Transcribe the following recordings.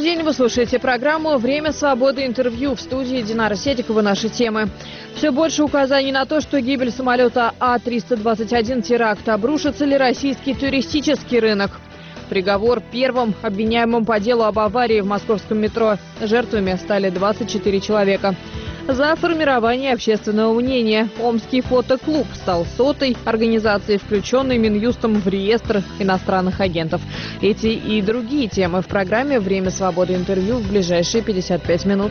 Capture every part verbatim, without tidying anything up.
день, вы слушаете программу «Время свободы. Интервью». В студии Динара Сетикова. Наши темы. Все больше указаний на то, что гибель самолета А триста двадцать один теракт. Обрушится ли российский туристический рынок? Приговор первым обвиняемым по делу об аварии в московском метро. Жертвами стали двадцать четыре человека. За формирование общественного мнения Омский фотоклуб стал сотой организацией, включенной Минюстом в реестр иностранных агентов. Эти и другие темы в программе «Время свободы. Интервью» в ближайшие пятьдесят пять минут.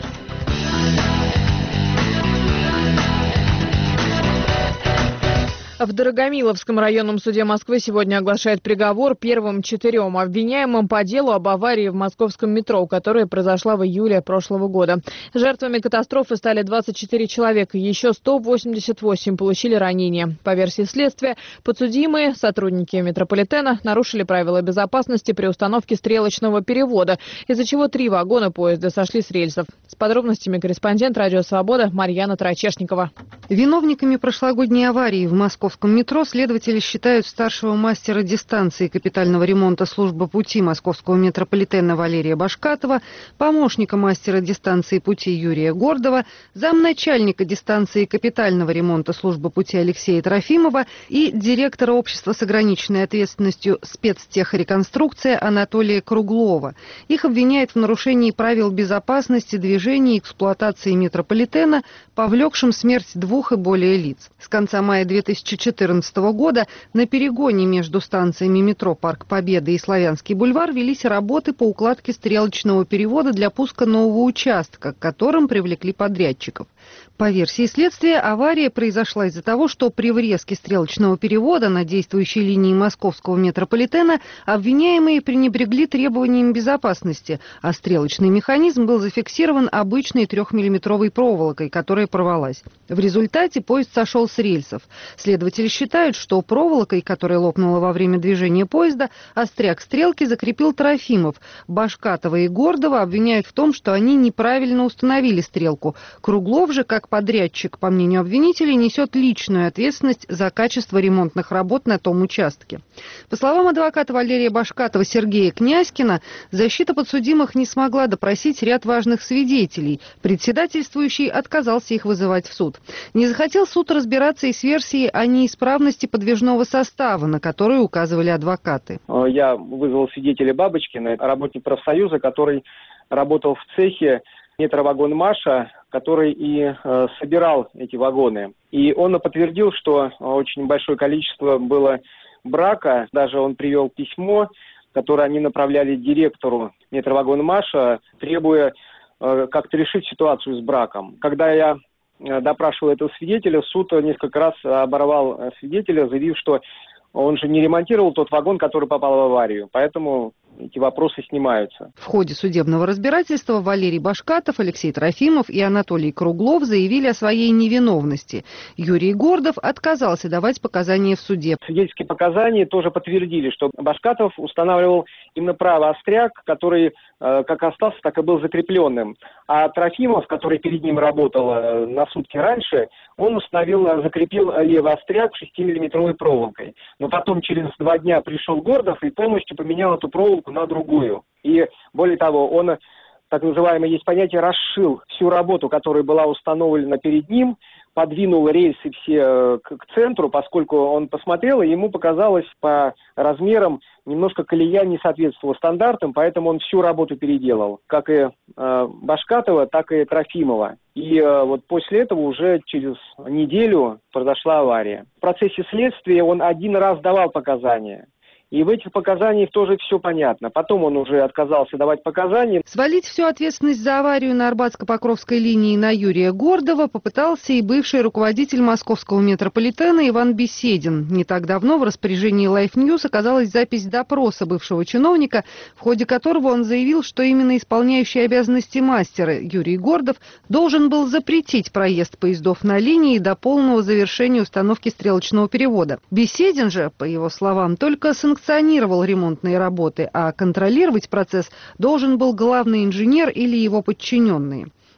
В Дорогомиловском районном суде Москвы сегодня оглашает приговор первым четырем обвиняемым по делу об аварии в московском метро, которая произошла в июле прошлого года. Жертвами катастрофы стали двадцать четыре человека, еще сто восемьдесят восемь получили ранения. По версии следствия, подсудимые, сотрудники метрополитена, нарушили правила безопасности при установке стрелочного перевода, из-за чего три вагона поезда сошли с рельсов. С подробностями корреспондент «Радио Свобода» Марьяна Тарачешникова. Виновниками прошлогодней аварии в Москве В московском метро следователи считают старшего мастера дистанции капитального ремонта службы пути московского метрополитена Валерия Башкатова, помощника мастера дистанции пути Юрия Гордова, замначальника дистанции капитального ремонта службы пути Алексея Трофимова и директора общества с ограниченной ответственностью спецтехреконструкция Анатолия Круглова. Их обвиняют в нарушении правил безопасности движения и эксплуатации метрополитена, повлекшим смерть двух и более лиц. С конца мая две тысячи четырнадцатого года на перегоне между станциями метро Парк Победы и Славянский бульвар велись работы по укладке стрелочного перевода для пуска нового участка, к которым привлекли подрядчиков. По версии следствия, авария произошла из-за того, что при врезке стрелочного перевода на действующей линии московского метрополитена обвиняемые пренебрегли требованиями безопасности, а стрелочный механизм был зафиксирован обычной трехмиллиметровой проволокой, которая порвалась. В результате поезд сошел с рельсов. Следователи считают, что проволокой, которая лопнула во время движения поезда, остряк стрелки закрепил Трофимов. Башкатова и Гордова обвиняют в том, что они неправильно установили стрелку. Круглов же, как подрядчик, по мнению обвинителей, несет личную ответственность за качество ремонтных работ на том участке. По словам адвоката Валерия Башкатова Сергея Князькина, защита подсудимых не смогла допросить ряд важных свидетелей. Председательствующий отказался их вызывать в суд. Не захотел суд разбираться и с версией о неисправности подвижного состава, на которую указывали адвокаты. Я вызвал свидетеля Бабочкина, работник профсоюза, который работал в цехе метровагон Маша, который и э, собирал эти вагоны. И он подтвердил, что очень большое количество было брака. Даже он привел письмо, которое они направляли директору метровагона Маша, требуя э, как-то решить ситуацию с браком. Когда я э, допрашивал этого свидетеля, суд несколько раз оборвал свидетеля, заявив, что он же не ремонтировал тот вагон, который попал в аварию. Поэтому эти вопросы снимаются. В ходе судебного разбирательства Валерий Башкатов, Алексей Трофимов и Анатолий Круглов заявили о своей невиновности. Юрий Гордов отказался давать показания в суде. Свидетельские показания тоже подтвердили, что Башкатов устанавливал именно правый остряк, который э, как остался, так и был закрепленным. А Трофимов, который перед ним работал э, на сутки раньше, он установил, закрепил левый остряк шестимиллиметровой проволокой. Но потом через два дня пришел Гордов и полностью поменял эту проволоку на другую. И более того, он, так называемое, есть понятие, расшил всю работу, которая была установлена перед ним, подвинул рельсы все к, к центру, поскольку он посмотрел, и ему показалось по размерам немножко колея не соответствовала стандартам, поэтому он всю работу переделал, как и э, Башкатова, так и Трофимова. И э, вот после этого уже через неделю произошла авария. В процессе следствия он один раз давал показания. И в этих показаниях тоже все понятно. Потом он уже отказался давать показания. Свалить всю ответственность за аварию на Арбатско-Покровской линии на Юрия Гордова попытался и бывший руководитель московского метрополитена Иван Беседин. Не так давно в распоряжении Life News оказалась запись допроса бывшего чиновника, в ходе которого он заявил, что именно исполняющий обязанности мастера Юрий Гордов должен был запретить проезд поездов на линии до полного завершения установки стрелочного перевода. Беседин же, по его словам, только санкционировал санкционировал ремонтные работы, а контролировать процесс должен был главный инженер или его подчиненные.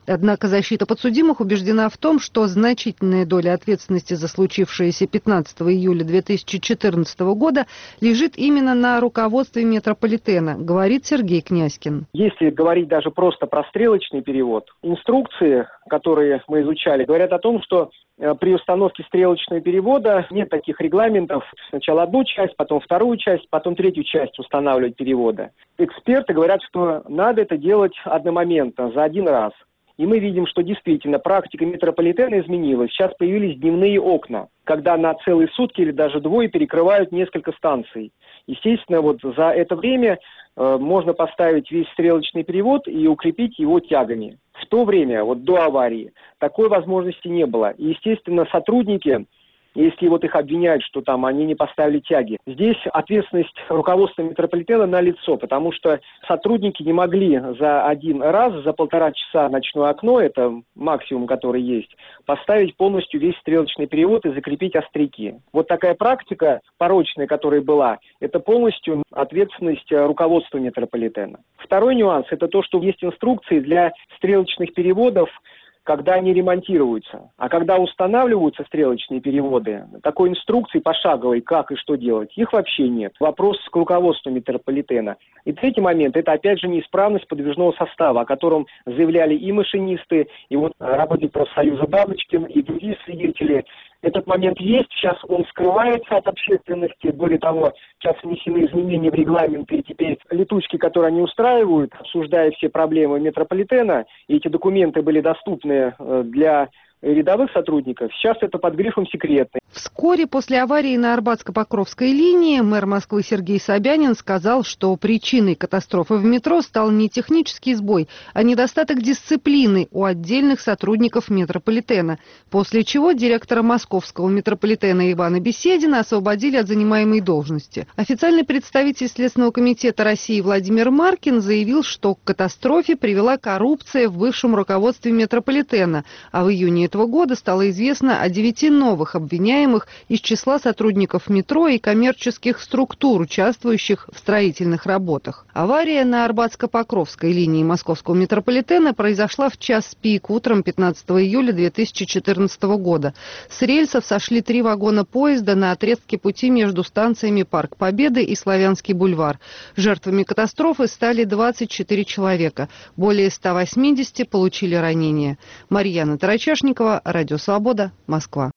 Однако защита подсудимых убеждена в том, что значительная доля ответственности за случившееся пятнадцатого июля две тысячи четырнадцатого года лежит именно на руководстве метрополитена, говорит Сергей Князькин. Если говорить даже просто про стрелочный перевод, инструкции, которые мы изучали, говорят о том, что при установке стрелочного перевода нет таких регламентов. Сначала одну часть, потом вторую часть, потом третью часть устанавливать перевода. Эксперты говорят, что надо это делать одномоментно, за один раз. И мы видим, что действительно практика метрополитена изменилась. Сейчас появились дневные окна, когда на целые сутки или даже двое перекрывают несколько станций. Естественно, вот за это время э, можно поставить весь стрелочный перевод и укрепить его тягами. В то время, вот до аварии, такой возможности не было. И, естественно, сотрудники, если вот их обвиняют, что там они не поставили тяги, здесь ответственность руководства метрополитена налицо, потому что сотрудники не могли за один раз, за полтора часа ночное окно, это максимум, который есть, поставить полностью весь стрелочный перевод и закрепить остряки. Вот такая практика порочная, которая была, это полностью ответственность руководства метрополитена. Второй нюанс – это то, что есть инструкции для стрелочных переводов, когда они ремонтируются. А когда устанавливаются стрелочные переводы, такой инструкции пошаговой, как и что делать, их вообще нет. Вопрос к руководству метрополитена. И третий момент – это опять же неисправность подвижного состава, о котором заявляли и машинисты, и вот работник профсоюза Бабочкин, и другие свидетели. Этот момент есть, сейчас он скрывается от общественности. Более того, сейчас внесены изменения в регламент, и теперь летучки, которые они устраивают, обсуждая все проблемы метрополитена, и эти документы были доступны для рядовых сотрудников, сейчас это под грифом «секретный». Вскоре после аварии на Арбатско-Покровской линии мэр Москвы Сергей Собянин сказал, что причиной катастрофы в метро стал не технический сбой, а недостаток дисциплины у отдельных сотрудников метрополитена, после чего директора московского метрополитена Ивана Беседина освободили от занимаемой должности. Официальный представитель Следственного комитета России Владимир Маркин заявил, что к катастрофе привела коррупция в высшем руководстве метрополитена, а в июне этого года стало известно о девяти новых обвиняемых из числа сотрудников метро и коммерческих структур, участвующих в строительных работах. Авария на Арбатско-Покровской линии московского метрополитена произошла в час пик утром пятнадцатого июля две тысячи четырнадцатого года. С рельсов сошли три вагона поезда на отрезке пути между станциями Парк Победы и Славянский бульвар. Жертвами катастрофы стали двадцать четыре человека. Более ста восьмидесяти получили ранения. Марьяна Тарачешникова, Радио Свобода, Москва.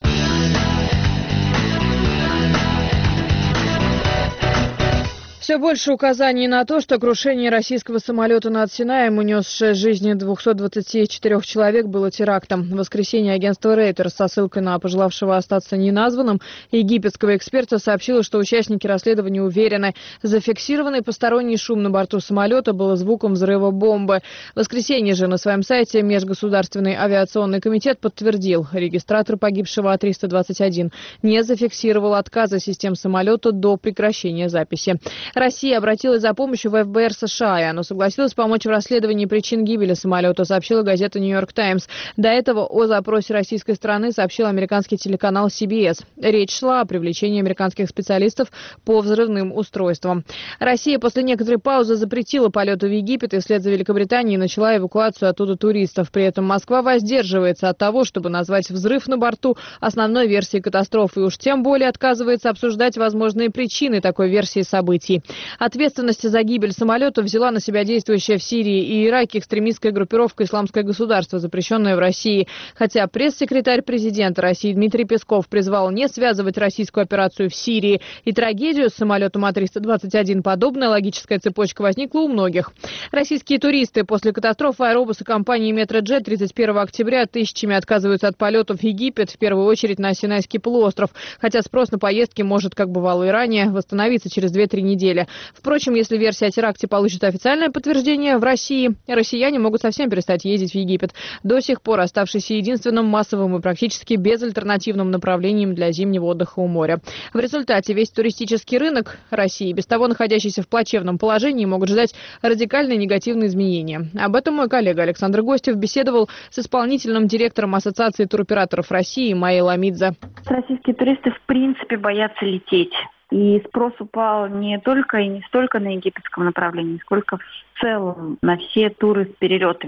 Все больше указаний на то, что крушение российского самолета над Синаем, унесшее жизни двухсот двадцати четырёх человек, было терактом. В воскресенье агентство Reuters со ссылкой на пожелавшего остаться неназванным египетского эксперта сообщило, что участники расследования уверены, зафиксированный посторонний шум на борту самолета был звуком взрыва бомбы. В воскресенье же на своем сайте Межгосударственный авиационный комитет подтвердил, регистратор погибшего А триста двадцать один не зафиксировал отказа систем самолета до прекращения записи. Россия обратилась за помощью в эф бэ эр США, и оно согласилось помочь в расследовании причин гибели самолета, сообщила газета «Нью-Йорк Таймс». До этого о запросе российской стороны сообщил американский телеканал си би эс. Речь шла о привлечении американских специалистов по взрывным устройствам. Россия после некоторой паузы запретила полеты в Египет и вслед за Великобританией начала эвакуацию оттуда туристов. При этом Москва воздерживается от того, чтобы назвать взрыв на борту основной версией катастрофы, и уж тем более отказывается обсуждать возможные причины такой версии событий. Ответственность за гибель самолета взяла на себя действующая в Сирии и Ираке экстремистская группировка «Исламское государство», запрещенная в России. Хотя пресс-секретарь президента России Дмитрий Песков призвал не связывать российскую операцию в Сирии и трагедию с самолетом А триста двадцать один, подобная логическая цепочка возникла у многих. Российские туристы после катастрофы аэробуса компании «Метроджет» тридцать первого октября тысячами отказываются от полетов в Египет, в первую очередь на Синайский полуостров, хотя спрос на поездки может, как бывало и ранее, восстановиться через две-три недели. Впрочем, если версия о теракте получит официальное подтверждение в России, россияне могут совсем перестать ездить в Египет, до сих пор оставшийся единственным массовым и практически безальтернативным направлением для зимнего отдыха у моря. В результате весь туристический рынок России, без того находящийся в плачевном положении, могут ждать радикальные негативные изменения. Об этом мой коллега Александр Гостев беседовал с исполнительным директором Ассоциации туроператоров России Майей Ламидзе. Российские туристы в принципе боятся лететь. И спрос упал не только и не столько на египетском направлении, сколько в целом на все туры с перелетами.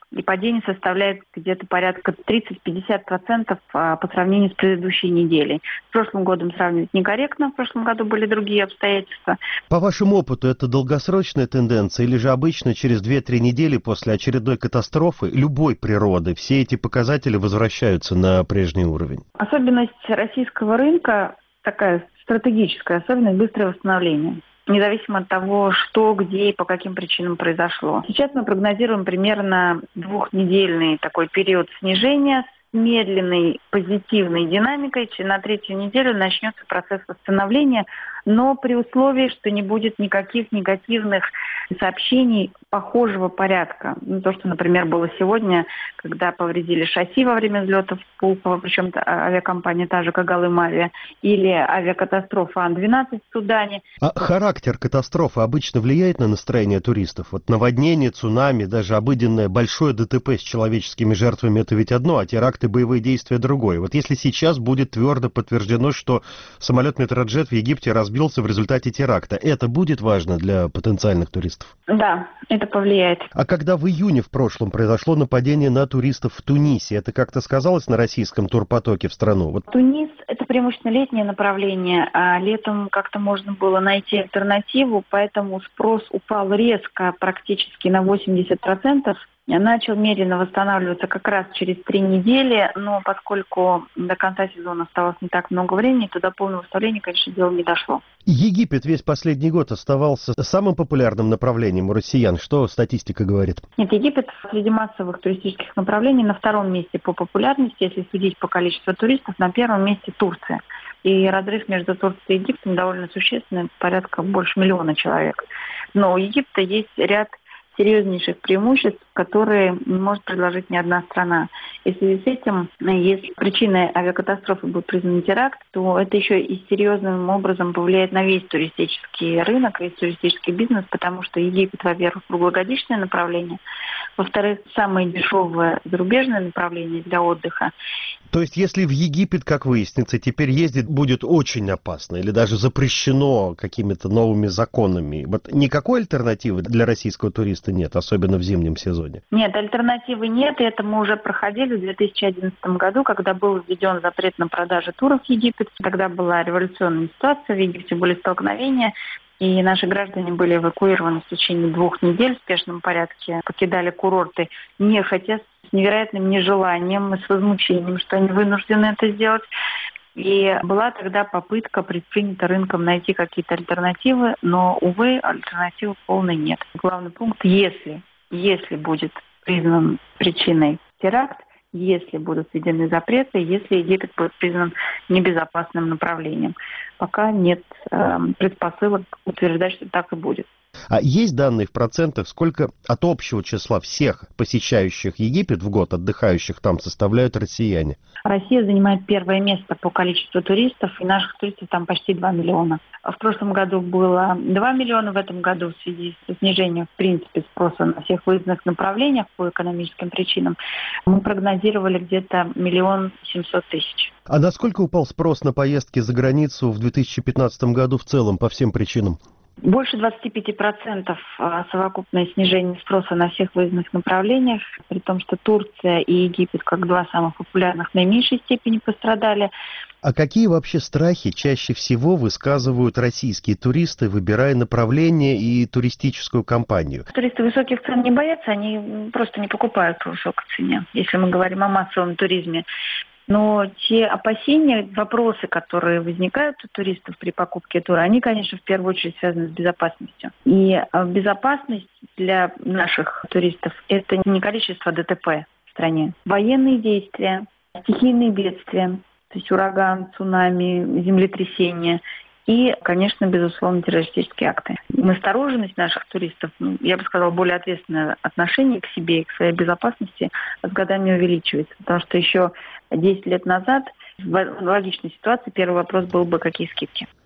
и падение составляет где-то порядка тридцать-пятьдесят процентов по сравнению с предыдущей неделей. С прошлым годом сравнивать некорректно, в прошлом году были другие обстоятельства. По вашему опыту, это долгосрочная тенденция или же обычно через две-три недели после очередной катастрофы любой природы все эти показатели возвращаются на прежний уровень? Особенность российского рынка такая стратегическая, особенность быстрое восстановление. Независимо от того, что, где и по каким причинам произошло. Сейчас мы прогнозируем примерно двухнедельный такой период снижения с медленной позитивной динамикой. На третью неделю начнется процесс восстановления, но при условии, что не будет никаких негативных сообщений похожего порядка. Ну, то, что, например, было сегодня, когда повредили шасси во время взлетов Пулково, причем авиакомпания та же, как Галым-Авиа, или авиакатастрофа Ан двенадцать в Судане. А характер катастрофы обычно влияет на настроение туристов? Вот наводнение, цунами, даже обыденное большое ДТП с человеческими жертвами — это ведь одно, а теракты, боевые действия — другое. Вот если сейчас будет твердо подтверждено, что самолет Метроджет в Египте разбился в результате теракта, это будет важно для потенциальных туристов? Да, это повлияет. А когда в июне в прошлом произошло нападение на туристов в Тунисе, это как-то сказалось на российском турпотоке в страну? Вот. Тунис – это преимущественно летнее направление, а летом как-то можно было найти альтернативу, поэтому спрос упал резко, практически на восемьдесят процентов. Начал медленно восстанавливаться как раз через три недели, но поскольку до конца сезона осталось не так много времени, то до полного восстановления, конечно, дело не дошло. Египет весь последний год оставался самым популярным направлением у россиян. Что статистика говорит? Нет, Египет среди массовых туристических направлений на втором месте по популярности, если судить по количеству туристов, на первом месте Турция. И разрыв между Турцией и Египтом довольно существенный, порядка больше миллиона человек. Но у Египта есть ряд серьезнейших преимуществ, которые не может предложить ни одна страна. И в связи с этим, если причиной авиакатастрофы будет признан теракт, то это еще и серьезным образом повлияет на весь туристический рынок, весь туристический бизнес, потому что Египет, во-первых, круглогодичное направление, во-вторых, самое дешевое зарубежное направление для отдыха. То есть, если в Египет, как выяснится, теперь ездить будет очень опасно или даже запрещено какими-то новыми законами, вот никакой альтернативы для российского туриста нет, особенно в зимнем сезоне? Нет, альтернативы нет, и это мы уже проходили в две тысячи одиннадцатом году, когда был введен запрет на продажу туров в Египет. Тогда была революционная ситуация, в Египте были столкновения, и наши граждане были эвакуированы в течение двух недель в спешном порядке, покидали курорты, нехотя, с невероятным нежеланием и с возмущением, что они вынуждены это сделать. И была тогда попытка предпринята рынком найти какие-то альтернативы, но, увы, альтернативы полной нет. Главный пункт: если, если будет признан причиной теракт, если будут введены запреты, если Египет будет признан небезопасным направлением. Пока нет э, предпосылок утверждать, что так и будет. А есть данные в процентах, сколько от общего числа всех посещающих Египет в год, отдыхающих там, составляют россияне? Россия занимает первое место по количеству туристов, и наших туристов там почти два миллиона. В прошлом году было два миллиона, в этом году в связи с снижением, в принципе, спроса на всех выездных направлениях по экономическим причинам мы прогнозировали где-то миллион семьсот тысяч. А насколько упал спрос на поездки за границу в две тысячи пятнадцатом году в целом по всем причинам? Больше двадцати пяти процентов совокупное снижение спроса на всех выездных направлениях, при том, что Турция и Египет, как два самых популярных, в наименьшей степени пострадали. А какие вообще страхи чаще всего высказывают российские туристы, выбирая направление и туристическую компанию? Туристы высоких цен не боятся, они просто не покупают по высокой цене, если мы говорим о массовом туризме. Но те опасения, вопросы, которые возникают у туристов при покупке тура, они, конечно, в первую очередь связаны с безопасностью. И безопасность для наших туристов – это не количество ДТП в стране. Военные действия, стихийные бедствия, то есть ураган, цунами, землетрясения и, конечно, безусловно, террористические акты. Настороженность наших туристов, я бы сказала, более ответственное отношение к себе и к своей безопасности с годами увеличивается. Потому что еще десять лет назад в аналогичной ситуации первый вопрос был бы, какие скидки.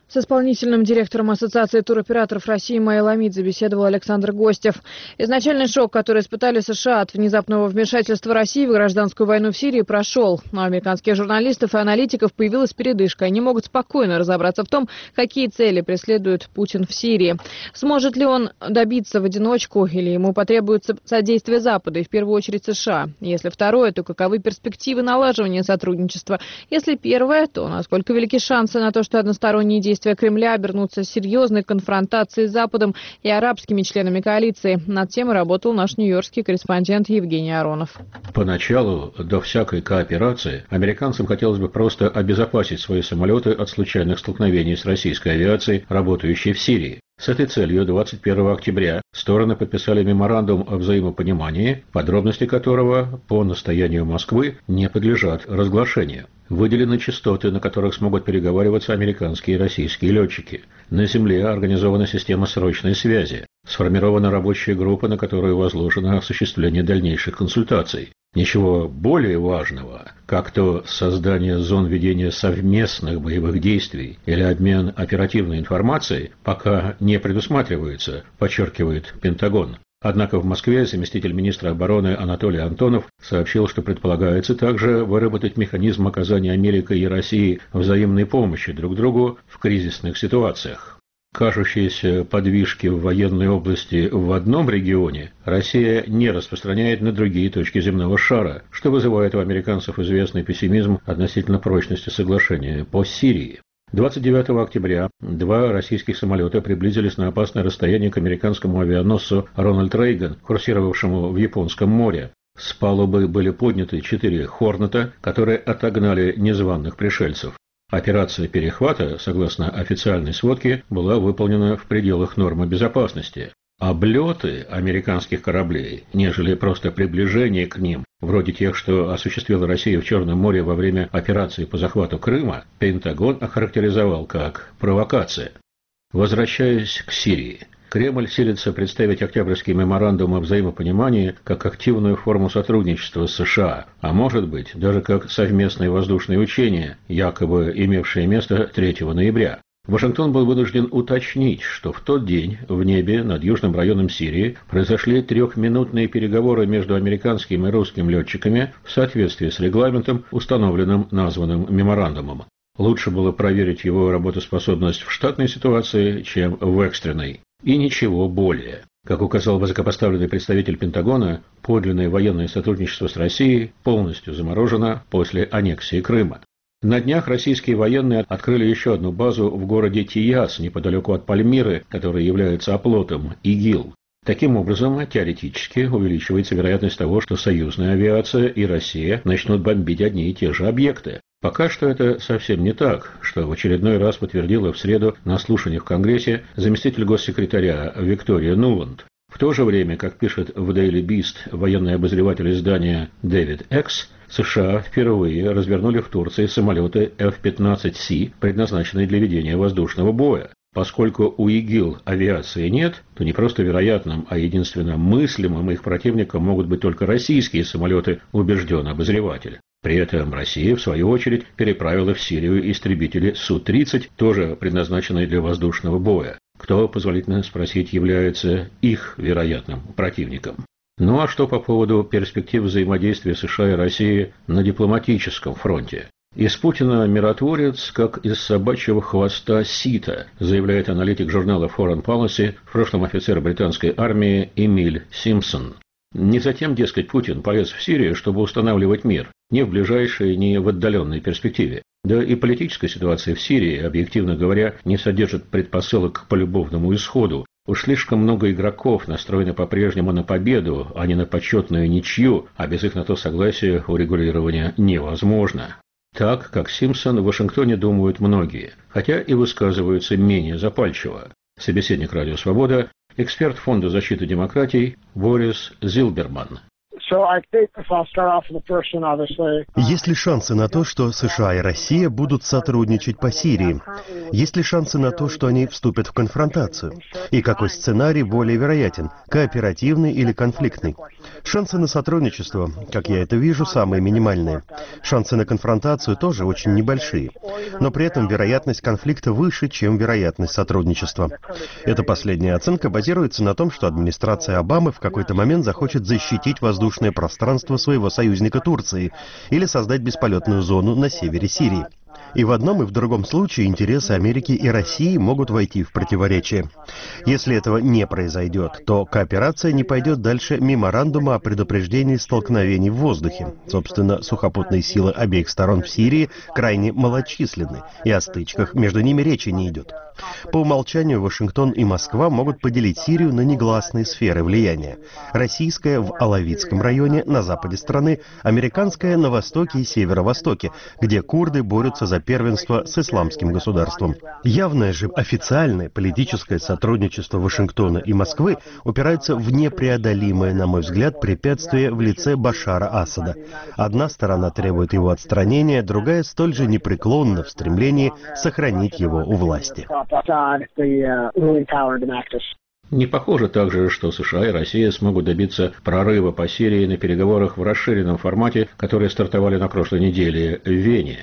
С исполнительным директором Ассоциации туроператоров России Майей Ламидзе беседовал Александр Гостев. Изначальный шок, который испытали США от внезапного вмешательства России в гражданскую войну в Сирии, прошел. Но у американских журналистов и аналитиков появилась передышка. Они могут спокойно разобраться в том, какие цели преследует Путин в Сирии. Сможет ли он добиться в одиночку или ему потребуется содействие Запада и в первую очередь США? Если второе, то каковы перспективы налаживания сотрудничества? Если первое, то насколько велики шансы на то, что односторонние действия Кремля обернутся серьезной конфронтацией с Западом и арабскими членами коалиции. Над темой работал наш нью-йоркский корреспондент Евгений Аронов. Поначалу, до всякой кооперации, американцам хотелось бы просто обезопасить свои самолеты от случайных столкновений с российской авиацией, работающей в Сирии. С этой целью двадцать первого октября стороны подписали меморандум о взаимопонимании, подробности которого по настоянию Москвы не подлежат разглашению. Выделены частоты, на которых смогут переговариваться американские и российские летчики. На земле организована система срочной связи. Сформирована рабочая группа, на которую возложено осуществление дальнейших консультаций. Ничего более важного, как то создание зон ведения совместных боевых действий или обмен оперативной информацией, пока не предусматривается, подчеркивает Пентагон. Однако в Москве заместитель министра обороны Анатолий Антонов сообщил, что предполагается также выработать механизм оказания Америкой и Россией взаимной помощи друг другу в кризисных ситуациях. Кажущиеся подвижки в военной области в одном регионе Россия не распространяет на другие точки земного шара, что вызывает у американцев известный пессимизм относительно прочности соглашения по Сирии. двадцать девятого октября два российских самолета приблизились на опасное расстояние к американскому авианосцу «Рональд Рейган», курсировавшему в Японском море. С палубы были подняты четыре «Хорнета», которые отогнали незваных пришельцев. Операция перехвата, согласно официальной сводке, была выполнена в пределах нормы безопасности. Облеты американских кораблей, нежели просто приближение к ним, вроде тех, что осуществила Россия в Черном море во время операции по захвату Крыма, Пентагон охарактеризовал как провокация. Возвращаясь к Сирии. Кремль силится представить Октябрьский меморандум о взаимопонимании как активную форму сотрудничества с США, а может быть даже как совместные воздушные учения, якобы имевшие место третьего ноября. Вашингтон был вынужден уточнить, что в тот день в небе над южным районом Сирии произошли трехминутные переговоры между американским и русским летчиками в соответствии с регламентом, установленным названным меморандумом. Лучше было проверить его работоспособность в штатной ситуации, чем в экстренной. И ничего более. Как указал высокопоставленный представитель Пентагона, подлинное военное сотрудничество с Россией полностью заморожено после аннексии Крыма. На днях российские военные открыли еще одну базу в городе Тияс, неподалеку от Пальмиры, который является оплотом ИГИЛ. Таким образом, теоретически увеличивается вероятность того, что союзная авиация и Россия начнут бомбить одни и те же объекты. Пока что это совсем не так, что в очередной раз подтвердила в среду на слушаниях в Конгрессе заместитель госсекретаря Виктория Нуланд. В то же время, как пишет в Daily Beast военный обозреватель издания Дэвид Экс, США впервые развернули в Турции самолеты эф пятнадцать си, предназначенные для ведения воздушного боя. Поскольку у ИГИЛ авиации нет, то не просто вероятным, а единственно мыслимым их противником могут быть только российские самолеты, убежден обозреватель. При этом Россия, в свою очередь, переправила в Сирию истребители Су тридцать, тоже предназначенные для воздушного боя. Кто, позволительно спросить, является их вероятным противником. Ну а что по поводу перспектив взаимодействия США и России на дипломатическом фронте? Из Путина миротворец, как из собачьего хвоста сита, заявляет аналитик журнала Foreign Policy, в прошлом офицер британской армии Эмиль Симпсон. Не затем, дескать, Путин полез в Сирию, чтобы устанавливать мир, ни в ближайшей, ни в отдаленной перспективе. Да и политическая ситуация в Сирии, объективно говоря, не содержит предпосылок к полюбовному исходу. Уж слишком много игроков настроены по-прежнему на победу, а не на почетную ничью, а без их на то согласия урегулирования невозможно. Так, как Симпсон, в Вашингтоне думают многие, хотя и высказываются менее запальчиво. Собеседник «Радио Свобода», эксперт Фонда защиты демократий Борис Зилберман. Есть ли шансы на то, что США и Россия будут сотрудничать по Сирии? Есть ли шансы на то, что они вступят в конфронтацию? И какой сценарий более вероятен, кооперативный или конфликтный? Шансы на сотрудничество, как я это вижу, самые минимальные. Шансы на конфронтацию тоже очень небольшие. Но при этом вероятность конфликта выше, чем вероятность сотрудничества. Эта последняя оценка базируется на том, что администрация Обамы в какой-то момент захочет защитить воздушное пространство своего союзника Турции или создать бесполетную зону на севере Сирии. И в одном и в другом случае интересы Америки и России могут войти в противоречие. Если этого не произойдет, то кооперация не пойдет дальше меморандума о предупреждении столкновений в воздухе. Собственно, сухопутные силы обеих сторон в Сирии крайне малочисленны, и о стычках между ними речи не идет. По умолчанию Вашингтон и Москва могут поделить Сирию на негласные сферы влияния. Российская в Алавитском районе на западе страны, американская на востоке и северо-востоке, где курды борются за первенство с исламским государством. Явное же официальное политическое сотрудничество Вашингтона и Москвы упирается в непреодолимое, на мой взгляд, препятствие в лице Башара Асада. Одна сторона требует его отстранения, другая столь же непреклонна в стремлении сохранить его у власти. Не похоже также, что США и Россия смогут добиться прорыва по Сирии на переговорах в расширенном формате, которые стартовали на прошлой неделе в Вене.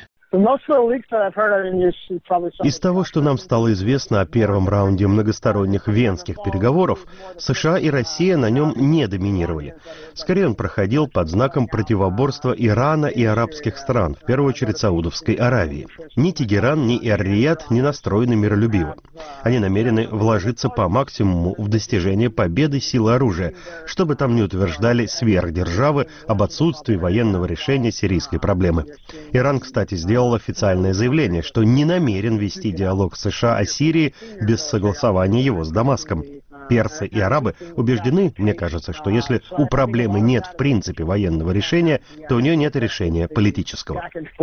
Из того, что нам стало известно о первом раунде многосторонних венских переговоров, США и Россия на нем не доминировали. Скорее, он проходил под знаком противоборства Ирана и арабских стран, в первую очередь Саудовской Аравии. Ни Тегеран, ни Эр-Рияд не настроены миролюбиво. Они намерены вложиться по максимуму в достижение победы силы оружия, чтобы там не утверждали сверхдержавы об отсутствии военного решения сирийской проблемы. Иран, кстати, сделал сделал официальное заявление, что не намерен вести диалог с США о Сирии без согласования его с Дамаском. Персы и арабы убеждены, мне кажется, что если у проблемы нет в принципе военного решения, то у нее нет решения политического.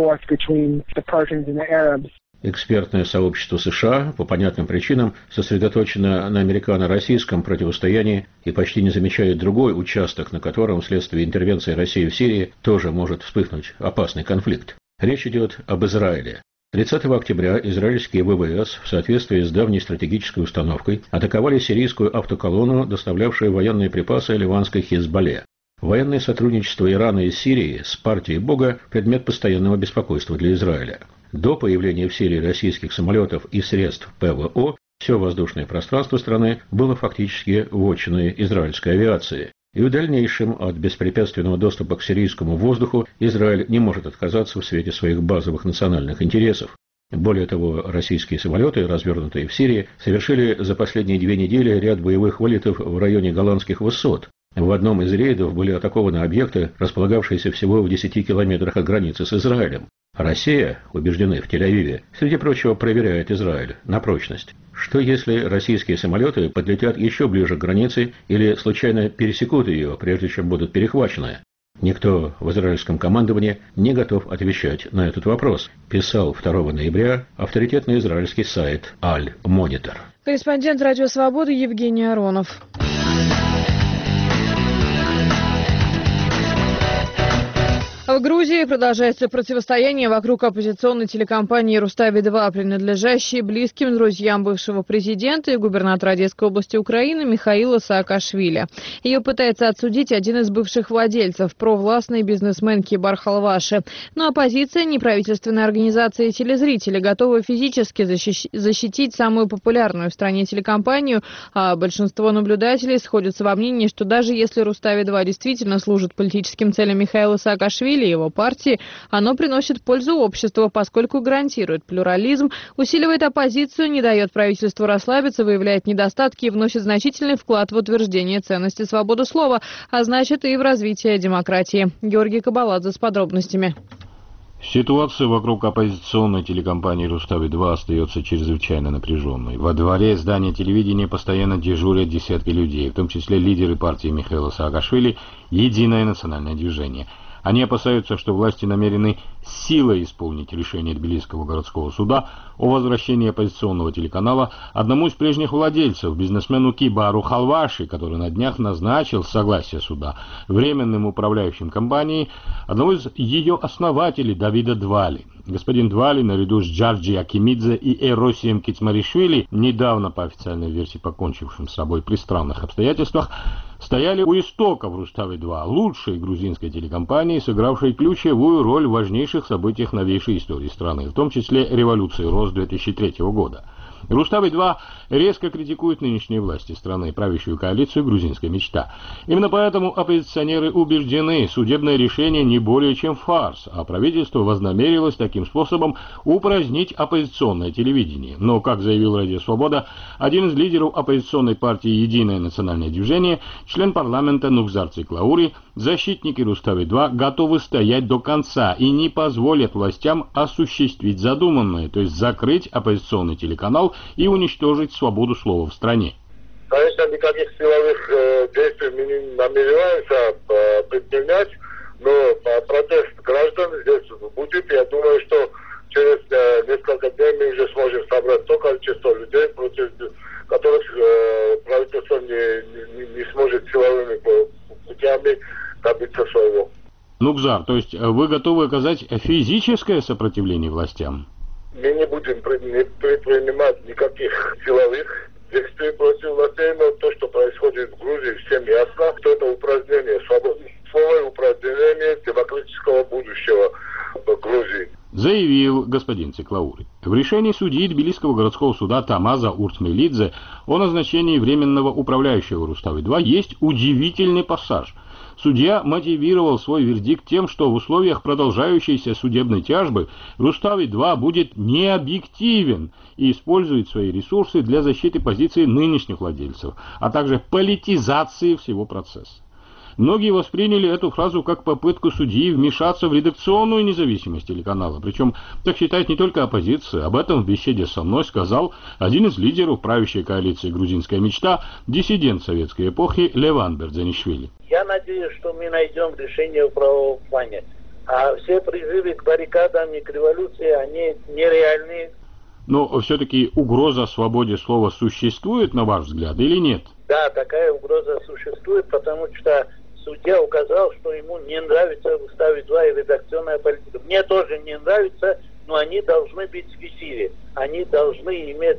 Экспертное сообщество США по понятным причинам сосредоточено на американо-российском противостоянии и почти не замечает другой участок, на котором вследствие интервенции России в Сирии тоже может вспыхнуть опасный конфликт. Речь идет об Израиле. тридцатого октября израильские ВВС в соответствии с давней стратегической установкой атаковали сирийскую автоколонну, доставлявшую военные припасы ливанской Хизбалле. Военное сотрудничество Ирана и Сирии с партией Бога – предмет постоянного беспокойства для Израиля. До появления в Сирии российских самолетов и средств ПВО все воздушное пространство страны было фактически вотчиной израильской авиации. И в дальнейшем от беспрепятственного доступа к сирийскому воздуху Израиль не может отказаться в свете своих базовых национальных интересов. Более того, российские самолеты, развернутые в Сирии, совершили за последние две недели ряд боевых вылетов в районе Голландских высот. В одном из рейдов были атакованы объекты, располагавшиеся всего в десяти километрах от границы с Израилем. Россия, убеждены в Тель-Авиве, среди прочего проверяет Израиль на прочность. Что если российские самолеты подлетят еще ближе к границе или случайно пересекут ее, прежде чем будут перехвачены? Никто в израильском командовании не готов отвечать на этот вопрос, писал второго ноября авторитетный израильский сайт Аль-Монитор. Корреспондент Радио Свобода Евгений Аронов. В Грузии продолжается противостояние вокруг оппозиционной телекомпании «Рустави-два», принадлежащей близким друзьям бывшего президента и губернатора Одесской области Украины Михаила Саакашвили. Ее пытается отсудить один из бывших владельцев, провластный бизнесмен Кибар Халваши. Но оппозиция, неправительственные организации и телезрители готовы физически защитить самую популярную в стране телекомпанию, а большинство наблюдателей сходятся во мнении, что даже если «Рустави-два» действительно служит политическим целям Михаила Саакашвили и его партии, оно приносит пользу обществу, поскольку гарантирует плюрализм, усиливает оппозицию, не дает правительству расслабиться, выявляет недостатки и вносит значительный вклад в утверждение ценности свободы слова, а значит и в развитие демократии. Георгий Кабаладзе с подробностями. Ситуация вокруг оппозиционной телекомпании «Рустави-два» остается чрезвычайно напряженной. Во дворе здания телевидения постоянно дежурят десятки людей, в том числе лидеры партии Михаила Саакашвили «Единое национальное движение». Они опасаются, что власти намерены силой исполнить решение Тбилисского городского суда о возвращении оппозиционного телеканала одному из прежних владельцев, бизнесмену Кибару Халваши, который на днях назначил с согласия суда временным управляющим компанией одного из ее основателей Давида Двали. Господин Двали, наряду с Джорджи Акимидзе и Эросием Кицмаришвили, недавно по официальной версии покончившим с собой при странных обстоятельствах, стояли у истоков Рустави два, лучшей грузинской телекомпании, сыгравшей ключевую роль в важнейших событиях новейшей истории страны, в том числе революции РОС две тысячи третьего года. Рустави два резко критикует нынешние власти страны, правящую коалицию «Грузинская мечта». Именно поэтому оппозиционеры убеждены, судебное решение не более чем фарс, а правительство вознамерилось таким способом упразднить оппозиционное телевидение. Но, как заявил Радио Свобода, один из лидеров оппозиционной партии «Единое национальное движение», член парламента Нукзар Циклаури, защитники Рустави два готовы стоять до конца и не позволят властям осуществить задуманное, то есть закрыть оппозиционный телеканал и уничтожить свободу слова в стране. Конечно, никаких силовых э, действий мы не намереваемся э, предпринять, но э, протест граждан здесь будет. Я думаю, что через э, несколько дней мы уже сможем собрать то количество людей, против которых э, правительство не, не, не сможет силовыми путями добиться своего. Нукзар, то есть вы готовы оказать физическое сопротивление властям? Мы не будем предпринимать никаких силовых действий против властей, но то, что происходит в Грузии, всем ясно, что это упразднение свободы слова и упразднение демократического будущего в Грузии. Заявил господин Циклаури. В решении судьи Тбилисского городского суда Тамаза Уртмелидзе о назначении временного управляющего Рустави два есть удивительный пассаж. Судья мотивировал свой вердикт тем, что в условиях продолжающейся судебной тяжбы Рустави два будет необъективен и использует свои ресурсы для защиты позиции нынешних владельцев, а также политизации всего процесса. Многие восприняли эту фразу как попытку судьи вмешаться в редакционную независимость телеканала. Причем так считает не только оппозиция. Об этом в беседе со мной сказал один из лидеров правящей коалиции «Грузинская мечта», диссидент советской эпохи Леван Бердзанишвили. Я надеюсь, что мы найдем решение в правовом плане. А все призывы к баррикадам и к революции, они нереальны. Но все-таки угроза свободе слова существует, на ваш взгляд, или нет? Да, такая угроза существует, потому что судья указал, что ему не нравится в Уставе два и редакционная политика. Мне тоже не нравится, но они должны быть в эфире. Они должны иметь,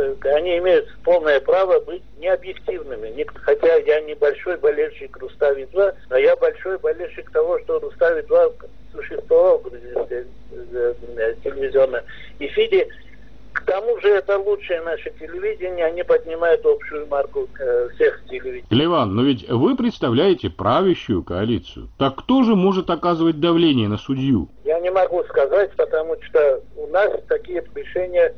они имеют полное право быть необъективными. Хотя я небольшой болельщик Рустави два, но я большой болельщик того, что Рустави два существовал в грузинской телевизионном эфире. К тому же это лучшее наше телевидение, они поднимают общую марку э, всех телевидений. Леван, но ведь вы представляете правящую коалицию. Так кто же может оказывать давление на судью? Я не могу сказать, потому что у нас такие решения,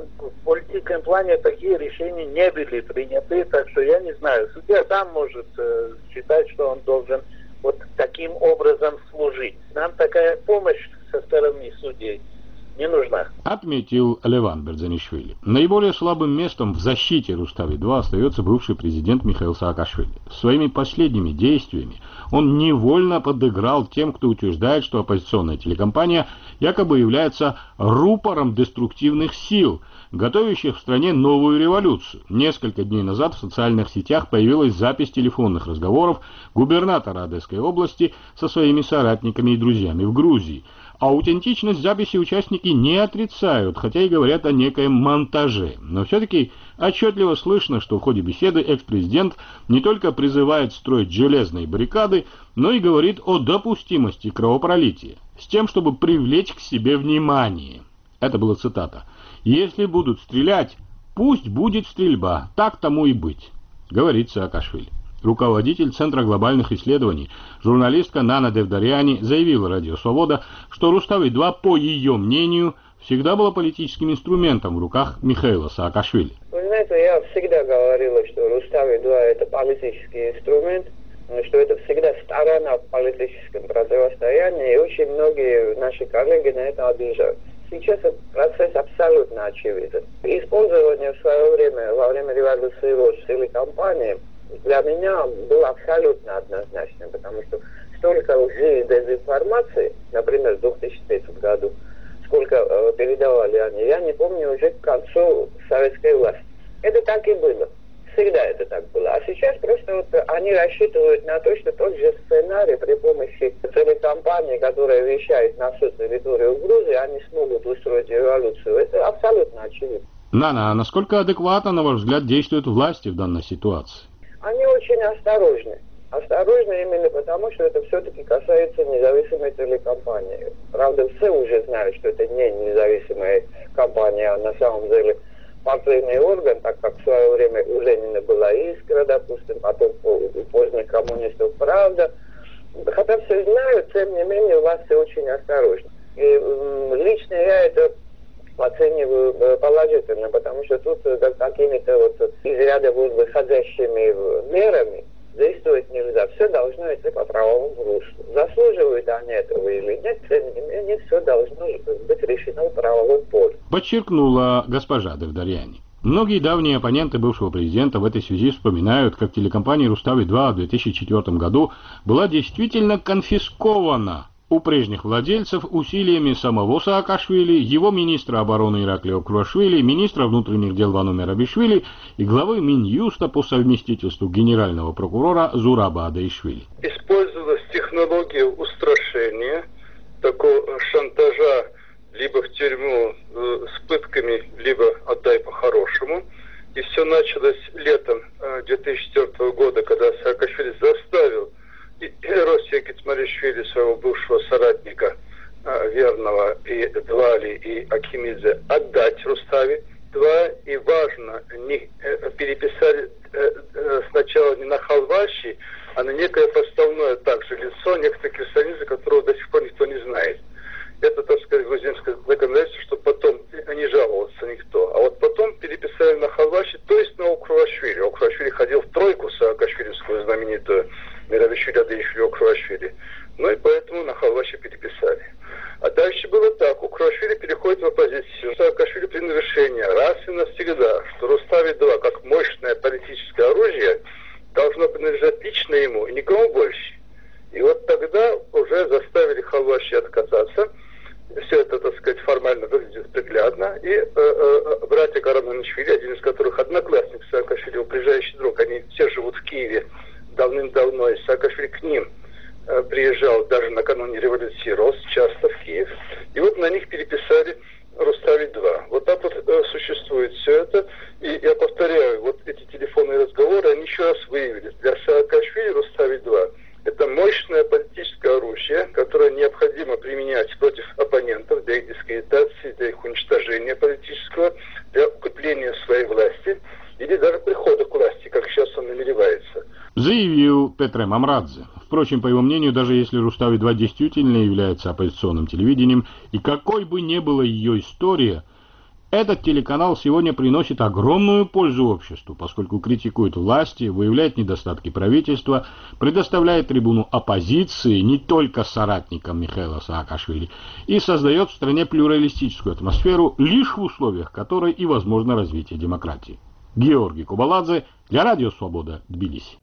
в политическом плане такие решения не были приняты, так что я не знаю. Судья сам может э, считать, что он должен вот таким образом служить. Нам такая помощь со стороны судей не нужна. Отметил Леван Бердзанишвили. Наиболее слабым местом в защите Рустави два остается бывший президент Михаил Саакашвили. Своими последними действиями он невольно подыграл тем, кто утверждает, что оппозиционная телекомпания якобы является рупором деструктивных сил, готовящих в стране новую революцию. Несколько дней назад в социальных сетях появилась запись телефонных разговоров губернатора Одесской области со своими соратниками и друзьями в Грузии. Аутентичность записи участники не отрицают, хотя и говорят о некоем монтаже. Но все-таки отчетливо слышно, что в ходе беседы экс-президент не только призывает строить железные баррикады, но и говорит о допустимости кровопролития, с тем, чтобы привлечь к себе внимание. Это была цитата. «Если будут стрелять, пусть будет стрельба, так тому и быть», говорит Саакашвили. Руководитель Центра глобальных исследований, журналистка Нана Девдаряни, заявила Радио Свобода, что Рустави два, по ее мнению, всегда была политическим инструментом в руках Михаила Саакашвили. Вы знаете, я всегда говорила, что Рустави два это политический инструмент, что это всегда сторона в политическом противостоянии, и очень многие наши коллеги на это обижают. Сейчас этот процесс абсолютно очевиден. Использование в свое время, во время революции РОС телекомпании, для меня было абсолютно однозначно, потому что столько лжи и дезинформации, например, в две тысячи третьем году, сколько э, передавали они, я не помню уже к концу советской власти. Это так и было. Всегда это так было. А сейчас просто вот они рассчитывают на то, что тот же сценарий при помощи телекомпании, которая вещает на всю территорию Грузии, они смогут устроить революцию. Это абсолютно очевидно. Нана, а насколько адекватно, на ваш взгляд, действуют власти в данной ситуации? Они очень осторожны. Осторожны именно потому, что это все-таки касается независимой телекомпании. Правда, все уже знают, что это не независимая компания, а на самом деле партийный орган, так как в свое время у Ленина была «Искра», допустим, потом у поздних коммунистов «Правда». Хотя все знают, тем не менее, власти очень осторожны. И лично я это оцениваю положительно, потому что тут какими-то вот из ряда выходящими мерами действовать нельзя. Все должно идти по правовому руслу. Заслуживают они этого или нет, тем не менее, все должно быть решено в правовом поле. Подчеркнула госпожа Давдарьяни. Многие давние оппоненты бывшего президента в этой связи вспоминают, как телекомпания «Рустави-два» в две тысячи четвёртом году была действительно конфискована у прежних владельцев усилиями самого Саакашвили, его министра обороны Ираклия Курашвили, министра внутренних дел Вану Мерабишвили и главы Минюста по совместительству генерального прокурора Зураба Адаишвили. Использовалась технология устрашения, такого шантажа, либо в тюрьму э, с пытками, либо отдай по-хорошему. И все началось летом э, две тысячи четвёртого года, когда Саакашвили заставил Россия Кицмаришвили, своего бывшего соратника, э, верного, и Двали, и Акимидзе, отдать Рустави-два. И важно, не, э, переписали э, э, сначала не на Халваши, а на некое поставное также лицо, некоторые крестьянизы, которого до сих пор никто не знает. Это, так сказать, грузинское законодательство, чтобы потом не жаловался никто. А вот потом переписали на Халваши, то есть на Окрувашвили. Окрувашвили ходил в тройку саакашвилевскую знаменитую, Мерабишвили, Адаишвили, Окрувашвили. Ну и поэтому на Халваши переписали. А дальше было так. Окрувашвили переходит в оппозицию. Саакашвили принял решение раз и навсегда, что Рустави-два, как мощное политическое оружие, должно принадлежать лично ему и никому больше. И вот тогда уже заставили Халваши отказаться. Все это, так сказать, формально выглядит приглядно. И э, э, братья Караманишвили, один из которых одноклассник Саакашвили, ближайший друг, они все живут в Киеве давным-давно, и Саакашвили к ним э, приезжал даже накануне революции РОС, часто в Киев. И вот на них переписали Рустави-два. Вот так вот э, существует все это. И я повторяю, вот эти телефонные разговоры, они еще раз выявили. Для Саакашвили Рустави-два это мощное политическое оружие, которое необходимо применять против оппонентов для их дискредитации, для их уничтожения политического, для укрепления своей власти или даже прихода к власти, как сейчас он намеревается. Заявил Петре Мамрадзе. Впрочем, по его мнению, даже если Рустави-два действительно является оппозиционным телевидением, и какой бы ни была ее история, этот телеканал сегодня приносит огромную пользу обществу, поскольку критикует власти, выявляет недостатки правительства, предоставляет трибуну оппозиции, не только соратникам Михаила Саакашвили, и создает в стране плюралистическую атмосферу, лишь в условиях которой и возможно развитие демократии. Георгий Кубаладзе для Радио Свобода, Тбилиси.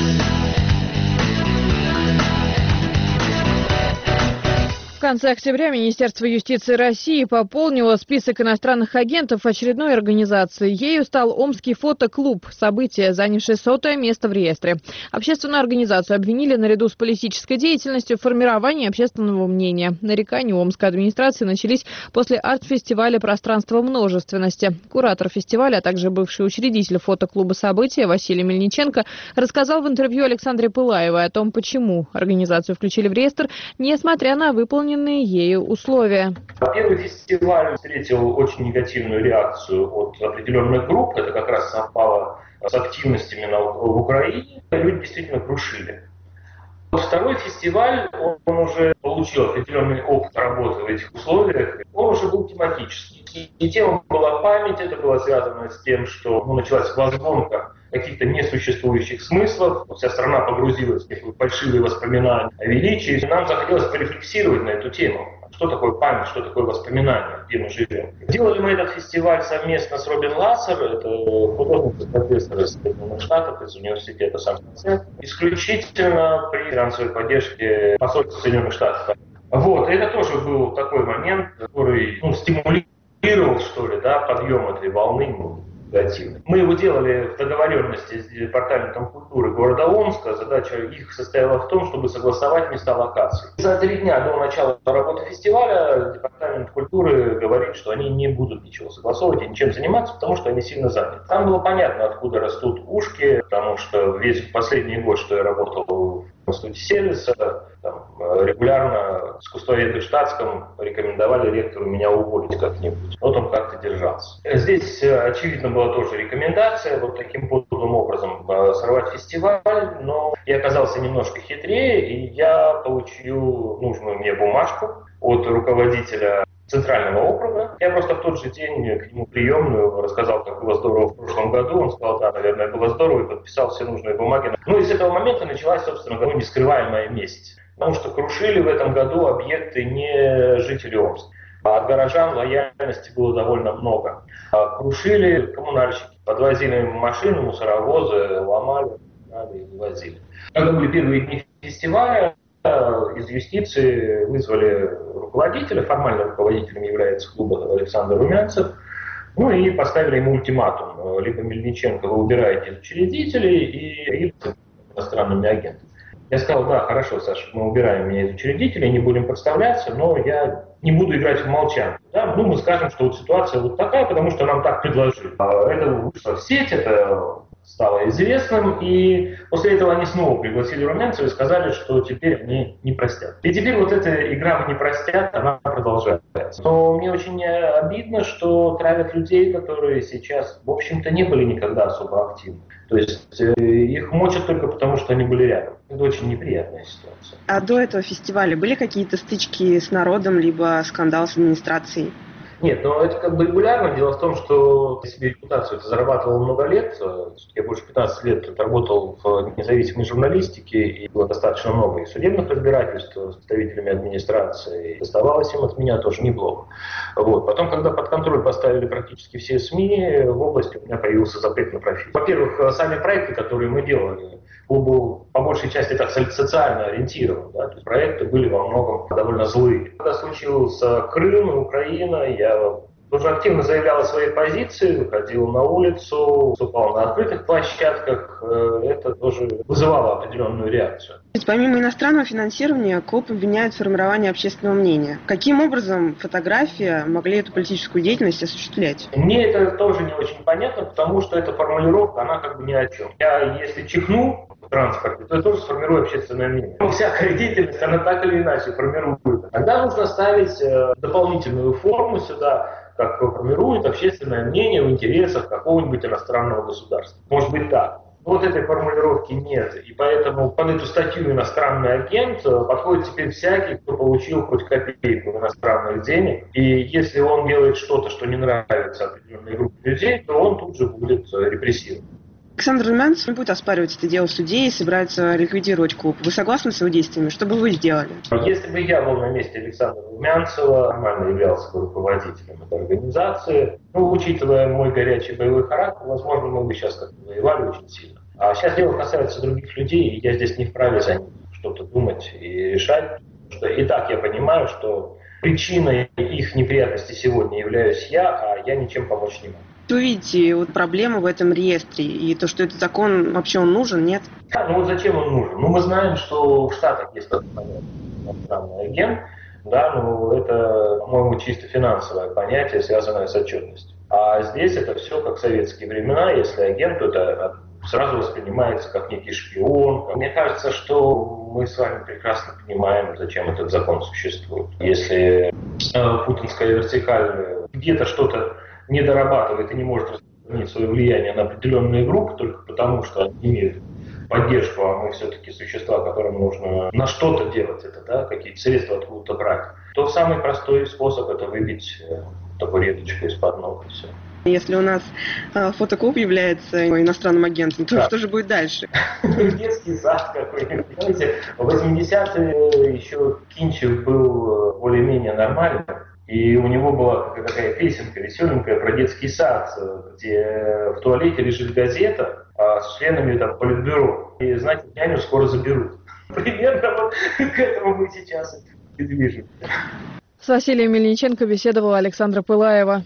В конце октября Министерство юстиции России пополнило список иностранных агентов очередной организации. Ею стал Омский фотоклуб, событие, занявшее сотое место в реестре. Общественную организацию обвинили наряду с политической деятельностью в формировании общественного мнения. Нарекания Омской администрации начались после арт-фестиваля «Пространство множественности». Куратор фестиваля, а также бывший учредитель фотоклуба «События» Василий Мельниченко рассказал в интервью Александре Пылаевой о том, почему организацию включили в реестр, несмотря на выполненные ею условия. Первый фестиваль встретил очень негативную реакцию от определенных групп. Это как раз совпало с активностями в Украине. Люди действительно крушили. Второй фестиваль, он уже получил определенный опыт работы в этих условиях. Он уже был тематический. И тема была память. Это было связано с тем, что ну, началась возгонка каких-то несуществующих смыслов. Вся страна погрузилась в фальшивые воспоминания о величии. Нам захотелось порефлексировать на эту тему. Что такое память, что такое воспоминание, где мы живем. Делали мы этот фестиваль совместно с Робин Лассер, это художник-профессор из Соединенных Штатов, из университета Сан-Хосе, исключительно при финансовой поддержке посольства Соединенных Штатов. Вот, это тоже был такой момент, который ну, стимулировал, что ли, да, подъем этой волны ну, негативной. Мы его делали в договоренности с Департаментом культуры города Омска. Задача их состояла в том, чтобы согласовать места локаций. За три дня до начала работы фестиваля Департамент культуры говорит, что они не будут ничего согласовывать и ничем заниматься, потому что они сильно заняты. Там было понятно, откуда растут ушки, потому что весь последний год, что я работал в институте сервиса, там, регулярно с искусствоведы в штатском рекомендовали ректору меня уволить как-нибудь. Вот он как-то держался. Здесь, очевидно, была тоже рекомендация вот таким подобным образом сорвать фестиваль, но я оказался немножко хитрее, и я получил нужную мне бумажку от руководителя центрального округа. Я просто в тот же день к нему приемную рассказал, как было здорово в прошлом году. Он сказал, да, наверное, было здорово, и подписал все нужные бумаги. Ну и с этого момента началась, собственно говоря, нескрываемая месть. Потому что крушили в этом году объекты не жители Омска. А от горожан лояльности было довольно много. А крушили коммунальщики, подвозили машины, мусоровозы, ломали и вывозили. Когда были первые дни фестиваля, из юстиции вызвали руководителя, формальным руководителем является клуба Александр Румянцев, ну и поставили ему ультиматум. Либо Мельниченко вы убираете из учредителей, и иностранными агентами. Я сказал, да, хорошо, Саша, мы убираем меня из учредителей, не будем подставляться, но я не буду играть в молчанку. Да? Ну, мы скажем, что вот ситуация вот такая, потому что нам так предложили. Это вышло в сеть, это стало известным, и после этого они снова пригласили Румянцева и сказали, что теперь они не простят. И теперь вот эта игра в «не простят», она продолжается. Но мне очень обидно, что травят людей, которые сейчас, в общем-то, не были никогда особо активны. То есть э, их мочат только потому, что они были рядом. Это очень неприятная ситуация. А до этого фестиваля были какие-то стычки с народом, либо скандал с администрацией? Нет, но это как бы регулярно. Дело в том, что я себе репутацию это зарабатывал много лет. Я больше пятнадцати лет работал в независимой журналистике, и было достаточно много и судебных разбирательств с представителями администрации. И доставалось им от меня тоже неплохо. Вот. Потом, когда под контроль поставили практически все СМИ, в области у меня появился запрет на профиль. Во-первых, сами проекты, которые мы делали, клуб был по большей части так социально ориентирован. Да? То есть проекты были во многом довольно злые. Когда случился Крым и Украина, я тоже активно заявлял о своей позиции, выходил на улицу, выступал на открытых площадках. Это тоже вызывало определенную реакцию. Ведь помимо иностранного финансирования, клуб обвиняет в формировании общественного мнения. Каким образом фотография могли эту политическую деятельность осуществлять? Мне это тоже не очень понятно, потому что эта формулировка, она как бы ни о чем. Я, если чихну в транспорте, то я тоже сформирую общественное мнение. Но всякая деятельность, она так или иначе формирует. Тогда нужно ставить э, дополнительную форму сюда, как формирует общественное мнение в интересах какого-нибудь иностранного государства. Может быть так. Вот этой формулировки нет, и поэтому под эту статью «иностранный агент» подходит теперь всякий, кто получил хоть копейку иностранных денег, и если он делает что-то, что не нравится определенной группе людей, то он тут же будет репрессирован. Александр Румянцев не будет оспаривать это дело в суде и собирается ликвидировать клуб. Вы согласны с его действиями? Что бы вы сделали? Если бы я был на месте Александра Румянцева, нормально являлся бы руководителем этой организации, ну, учитывая мой горячий боевой характер, возможно, мы бы сейчас как-то воевали очень сильно. А сейчас дело касается других людей, и я здесь не вправе за них что-то думать и решать. Что и так я понимаю, что причиной их неприятностей сегодня являюсь я, а я ничем помочь не могу. Вы видите вот проблему в этом реестре и то, что этот закон вообще он нужен, нет? Да, ну вот зачем он нужен? Ну мы знаем, что в Штатах есть такой иностранный агент, да, ну это, по-моему, чисто финансовое понятие, связанное с отчетностью. А здесь это все как в советские времена, если агент, то это сразу воспринимается как некий шпион. Мне кажется, что мы с вами прекрасно понимаем, зачем этот закон существует. Если путинская вертикаль где-то что-то не дорабатывает и не может распространить свое влияние на определенные группы только потому, что они имеют поддержку, а мы все-таки существа, которым нужно на что-то делать это, да, какие-то средства откуда-то брать, то самый простой способ это выбить табуреточку из-под ног и все. Если у нас э, фотоклуб является иностранным агентом, то да. Что же будет дальше? Детский сад какой-нибудь. Знаете, в восьмидесятые еще кинчик был более-менее нормальный. И у него была такая песенка веселенькая про детский сад, где в туалете лежит газета а с членами там политбюро. И, знаете, няню скоро заберут. Примерно вот к этому мы сейчас и движемся. С Василием Мельниченко беседовала Александра Пылаева.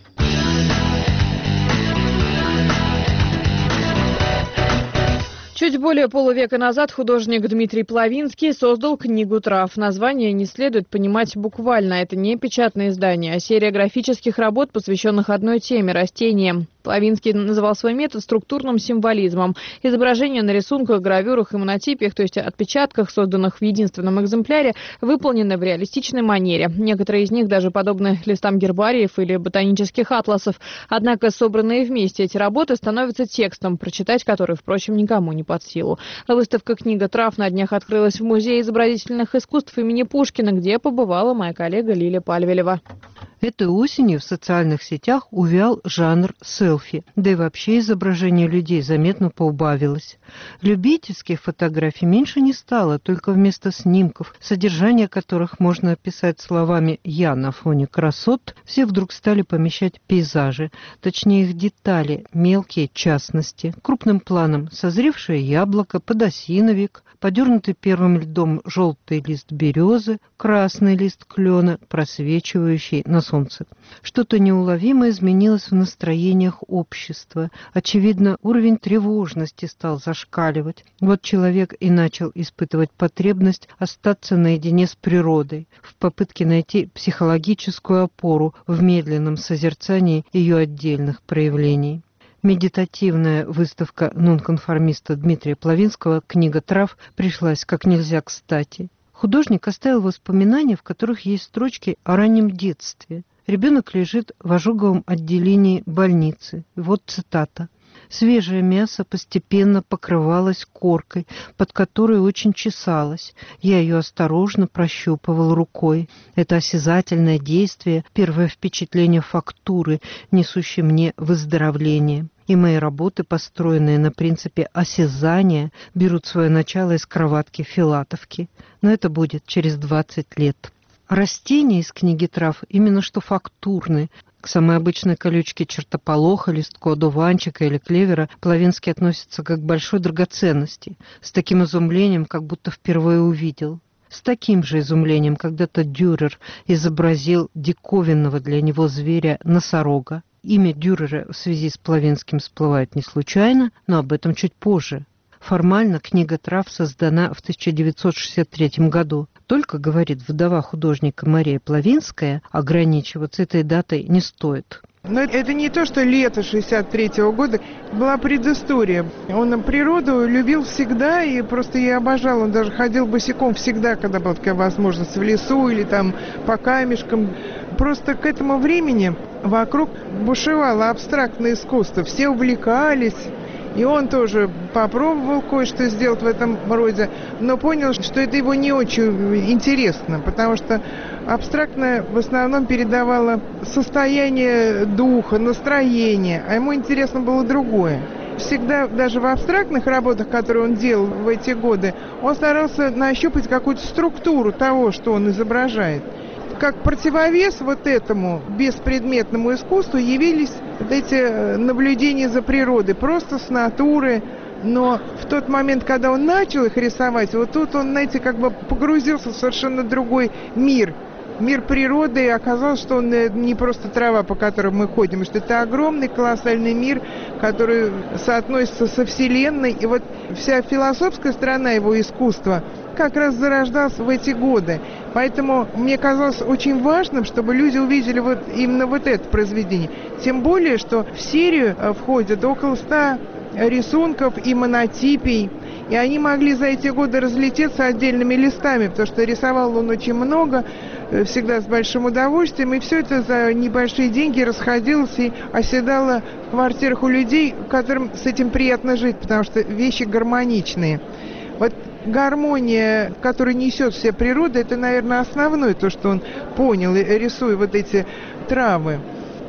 Чуть более полувека назад художник Дмитрий Плавинский создал книгу трав. Название не следует понимать буквально. Это не печатное издание, а серия графических работ, посвященных одной теме – растениям. Плавинский называл свой метод структурным символизмом. Изображения на рисунках, гравюрах и монотипиях, то есть отпечатках, созданных в единственном экземпляре, выполнены в реалистичной манере. Некоторые из них даже подобны листам гербариев или ботанических атласов. Однако собранные вместе эти работы становятся текстом, прочитать который, впрочем, никому не под силу. Выставка «Книга трав» на днях открылась в Музее изобразительных искусств имени Пушкина, где побывала моя коллега Лилия Пальвелева. Этой осенью в социальных сетях увял жанр селфи, да и вообще изображение людей заметно поубавилось. Любительских фотографий меньше не стало, только вместо снимков, содержание которых можно описать словами «я на фоне красот», все вдруг стали помещать пейзажи, точнее их детали, мелкие частности, крупным планом созревшее яблоко, подосиновик, подернутый первым льдом желтый лист березы, красный лист клена, просвечивающий на солнце. Что-то неуловимо изменилось в настроениях общества. Очевидно, уровень тревожности стал зашкаливать. Вот человек и начал испытывать потребность остаться наедине с природой, в попытке найти психологическую опору в медленном созерцании ее отдельных проявлений. Медитативная выставка нонконформиста Дмитрия Плавинского «Книга трав» пришлась как нельзя кстати. Художник оставил воспоминания, в которых есть строчки о раннем детстве. Ребенок лежит в ожоговом отделении больницы. Вот цитата. «Свежее мясо постепенно покрывалось коркой, под которой очень чесалось. Я ее осторожно прощупывал рукой. Это осязательное действие, первое впечатление фактуры, несущее мне выздоровление. И мои работы, построенные на принципе осязания, берут свое начало из кроватки Филатовки. Но это будет через двадцать лет». Растения из книги трав именно что фактурны. К самой обычной колючке чертополоха, листку одуванчика или клевера Плавинский относится как к большой драгоценности, с таким изумлением, как будто впервые увидел. С таким же изумлением когда-то Дюрер изобразил диковинного для него зверя носорога. Имя Дюрера в связи с Плавинским всплывает не случайно, но об этом чуть позже. Формально книга трав создана в тысяча девятьсот шестьдесят третьем году. Только, говорит вдова художника Мария Плавинская, ограничиваться этой датой не стоит. Но это не то, что лето шестьдесят третьего года, была предыстория. Он природу любил всегда и просто я обожал. Он даже ходил босиком всегда, когда была такая возможность, в лесу или там по камешкам. Просто к этому времени вокруг бушевало абстрактное искусство. Все увлекались. И он тоже попробовал кое-что сделать в этом роде, но понял, что это его не очень интересно, потому что абстрактное в основном передавало состояние духа, настроение, а ему интересно было другое. Всегда, даже в абстрактных работах, которые он делал в эти годы, он старался нащупать какую-то структуру того, что он изображает. Как противовес вот этому беспредметному искусству явились вот эти наблюдения за природой, просто с натуры. Но в тот момент, когда он начал их рисовать, вот тут он, знаете, как бы погрузился в совершенно другой мир. Мир природы, и оказалось, что он не просто трава, по которой мы ходим, что это огромный колоссальный мир, который соотносится со Вселенной. И вот вся философская сторона его искусства как раз зарождалась в эти годы. Поэтому мне казалось очень важным, чтобы люди увидели вот именно вот это произведение. Тем более, что в серию входят около ста рисунков и монотипий. И они могли за эти годы разлететься отдельными листами, потому что рисовал он очень много, всегда с большим удовольствием. И все это за небольшие деньги расходилось и оседало в квартирах у людей, которым с этим приятно жить, потому что вещи гармоничные. Вот гармония, которую несет вся природа, это, наверное, основное то, что он понял, рисуя вот эти травы.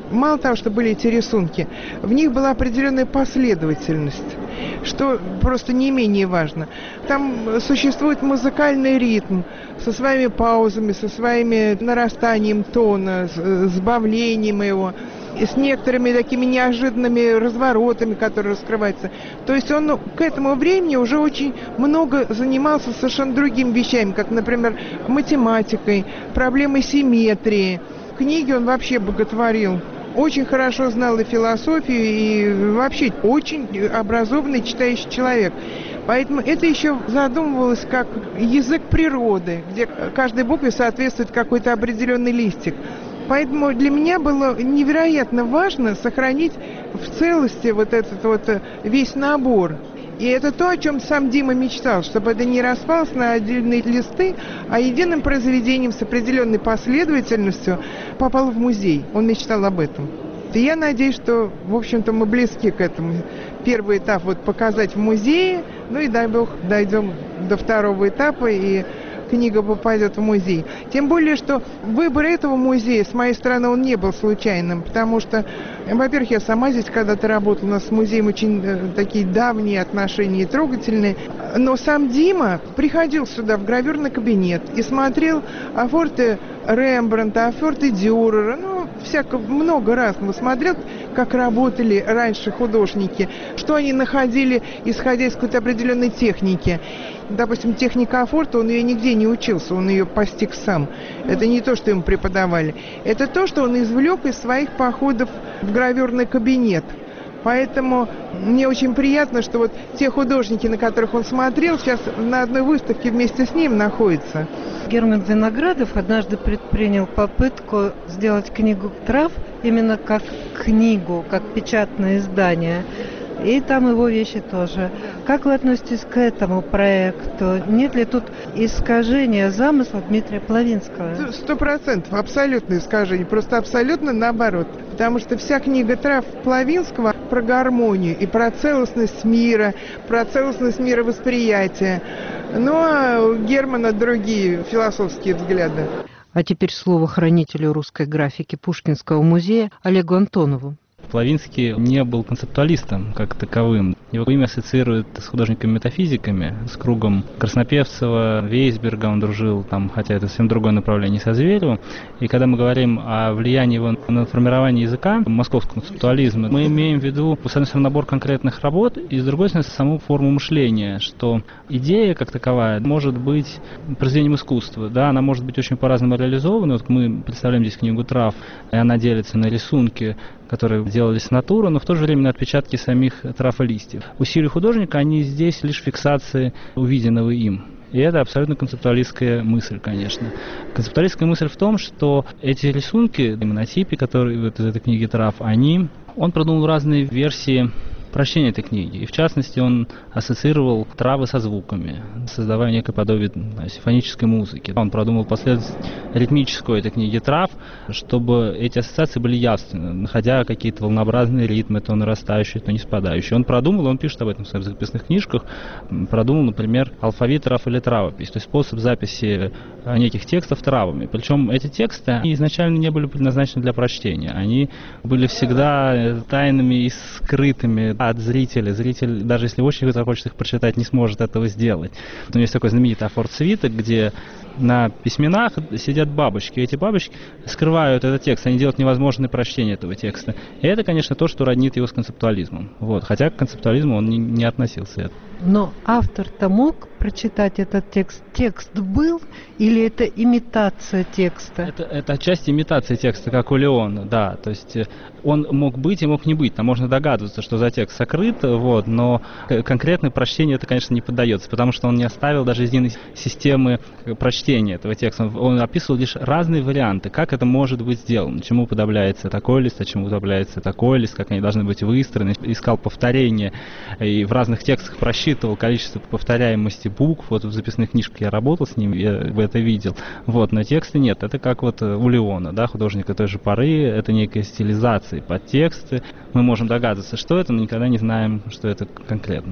мало того, что были эти рисунки, в них была определенная последовательность, что просто не менее важно. Там существует музыкальный ритм со своими паузами, со своими нарастанием тона, сбавлением его, и с некоторыми такими неожиданными разворотами, которые раскрываются. То есть он ну, к этому времени уже очень много занимался совершенно другими вещами, как, например, математикой, проблемой симметрии. Книги он вообще боготворил. Очень хорошо знал и философию, и вообще очень образованный читающий человек. Поэтому это еще задумывалось как язык природы, где каждой букве соответствует какой-то определенный листик. Поэтому для меня было невероятно важно сохранить в целости вот этот вот весь набор. И это то, о чем сам Дима мечтал, чтобы это не распалось на отдельные листы, а единым произведением с определенной последовательностью попало в музей. Он мечтал об этом. И я надеюсь, что, в общем-то, мы близки к этому. Первый этап вот показать в музее, ну и дай бог дойдем до второго этапа, и книга попадет в музей. Тем более, что выбор этого музея, с моей стороны, он не был случайным, потому что, во-первых, я сама здесь когда-то работала, у нас с музеем очень э, такие давние отношения и трогательные, но сам Дима приходил сюда в гравюрный кабинет и смотрел афорты Рембрандта, афорты Дюрера, ну, всяко много разного, смотрел, как работали раньше художники, что они находили, исходя из какой-то определенной техники. Допустим, техника афорта, он ее нигде не учился, он ее постиг сам. Это не то, что ему преподавали. Это то, что он извлек из своих походов в гравюрный кабинет. Поэтому мне очень приятно, что вот те художники, на которых он смотрел, сейчас на одной выставке вместе с ним находятся. Герман Виноградов однажды предпринял попытку сделать книгу трав именно как книгу, как печатное издание. И там его вещи тоже. Как вы относитесь к этому проекту? Нет ли тут искажения замысла Дмитрия Плавинского? Сто процентов, абсолютное искажение, просто абсолютно наоборот. Потому что вся книга трав Плавинского про гармонию и про целостность мира, про целостность мировосприятия. Ну а у Германа другие философские взгляды. А теперь слово хранителю русской графики Пушкинского музея Олегу Антонову. Плавинский не был концептуалистом как таковым. Его имя ассоциирует с художниками-метафизиками, с кругом Краснопевцева, Вейсберга, он дружил там, хотя это совсем другое направление, со Зверевым. И когда мы говорим о влиянии его на формирование языка, московского концептуализма, мы имеем в виду, с одной стороны, набор конкретных работ, и с другой стороны, саму форму мышления, что идея как таковая может быть произведением искусства, да, она может быть очень по-разному реализована. Вот мы представляем здесь книгу трав, и она делится на рисунки, которые делались с натуры, но в то же время на отпечатки самих трав и листьев. Усилия художника, они здесь лишь фиксации увиденного им. И это абсолютно концептуалистская мысль, конечно. Концептуалистская мысль в том, что эти рисунки, на типе, которые вот из этой книги трав, они, он продумал разные версии прочтения этой книги. И в частности, он ассоциировал травы со звуками, создавая некое подобие симфонической музыки. Он продумал последовательность ритмическую этой книги трав, чтобы эти ассоциации были явственны, находя какие-то волнообразные ритмы, то нарастающие, то не спадающие. Он продумал, он пишет об этом в своих записных книжках, продумал, например, алфавит трав или травопись, то есть способ записи неких текстов травами. Причем эти тексты они изначально не были предназначены для прочтения. Они были всегда тайными и скрытыми от зрителя. Зритель, даже если очень захочет их прочитать, не сможет этого сделать. У меня есть такой знаменитый афорт свиток, где на письменах сидят бабочки. И эти бабочки скрывают этот текст, они делают невозможное прочтение этого текста. И это, конечно, то, что роднит его с концептуализмом. Вот. Хотя к концептуализму он не, не относился. Но автор-то мог прочитать этот текст? Текст был или это имитация текста? Это, это отчасти имитация текста, как у Леона, да. То есть он мог быть и мог не быть. Там можно догадываться, что за текст сокрыт, вот, но конкретное прочтение это, конечно, не поддается, потому что он не оставил даже единой системы прочтения этого текста. Он, он описывал лишь разные варианты, как это может быть сделано, чему уподобляется такой лист, а чему уподобляется такой лист, как они должны быть выстроены. Искал повторения и в разных текстах просчитывал количество повторяемости букв. Вот в записных книжках я работал с ним, я это видел. Вот, но текста нет. Это как вот у Леона, да, художника той же поры, это некая стилизация под тексты. Мы можем догадываться, что это, но никогда не знаем, что это конкретно.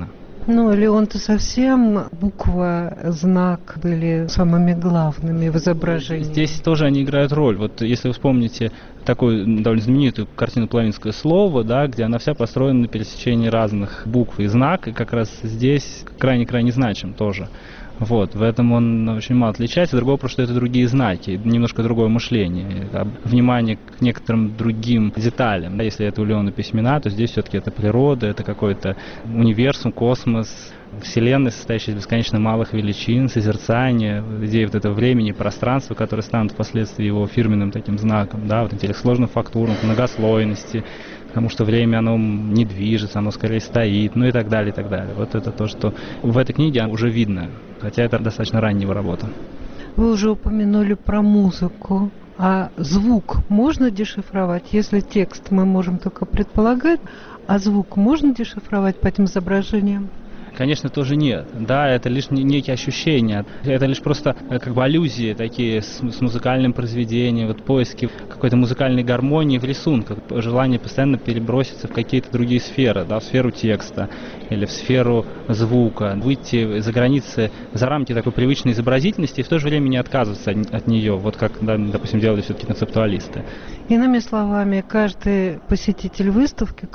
Ну, Леон-то совсем буква, знак были самыми главными в изображении. Здесь тоже они играют роль. Вот если вы вспомните такую довольно знаменитую картину «Плавинское слово», да, где она вся построена на пересечении разных букв и знак, и как раз здесь крайне-крайне значим тоже. Вот, в этом он очень мало отличается. Другое просто, что это другие знаки, немножко другое мышление, внимание к некоторым другим деталям. Если это у Леона письмена, то здесь все-таки это природа, это какой-то универсум, космос, Вселенная, состоящая из бесконечно малых величин, созерцания, идеи вот этого времени, пространства, которые станут впоследствии его фирменным таким знаком, да, вот этих сложных фактур, многослойности, потому что время, оно не движется, оно скорее стоит, ну и так далее, и так далее. Вот это то, что в этой книге уже видно, хотя это достаточно ранняя работа. Вы уже упомянули про музыку. А звук можно дешифровать? Если текст мы можем только предполагать, а звук можно дешифровать по этим изображениям? Конечно, тоже нет. Да, это лишь некие ощущения. Это лишь просто как бы аллюзии такие с, с музыкальным произведением, вот поиски какой-то музыкальной гармонии в рисунках, желание постоянно переброситься в какие-то другие сферы, да, в сферу текста или в сферу звука, выйти за границы, за рамки такой привычной изобразительности и в то же время не отказываться от, от нее, вот как, да, допустим, делали все-таки концептуалисты. Иными словами, каждый посетитель выставки